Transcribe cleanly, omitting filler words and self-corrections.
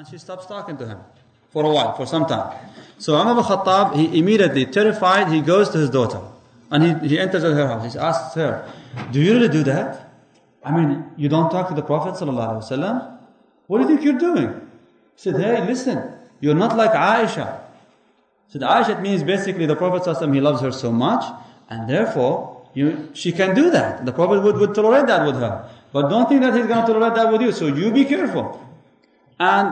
and she stops talking to him for a while, for some time. So Umar ibn Khattab, he immediately, terrified, he goes to his daughter. And he enters her house. He asks her, do you really do that? I mean, you don't talk to the Prophet ﷺ? What do you think you're doing? He said, hey, listen, you're not like Aisha. He said, Aisha, it means basically the Prophet ﷺ, he loves her so much, and therefore, she can do that. The Prophet would tolerate that with her. But don't think that he's going to tolerate that with you, so you be careful. And